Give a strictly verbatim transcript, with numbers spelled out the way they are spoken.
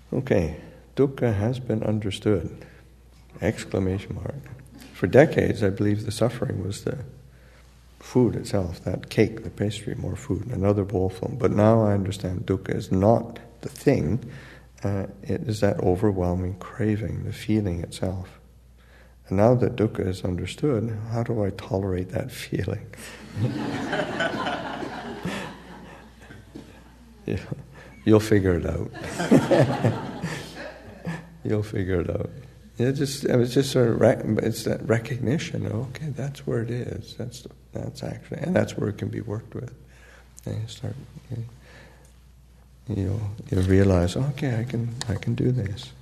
Okay, dukkha has been understood. Exclamation mark. For decades, I believe the suffering was the food itself, that cake, the pastry, more food, another bowl full. But now I understand dukkha is not the thing, uh, it is that overwhelming craving, the feeling itself. And now that dukkha is understood, how do I tolerate that feeling? Yeah, you'll figure it out. You'll figure it out. It just, it was just sort of, rec- it's that recognition. Okay, that's where it is. That's that's actually, and that's where it can be worked with. And you start, you know, you realize, okay, I can, I can do this.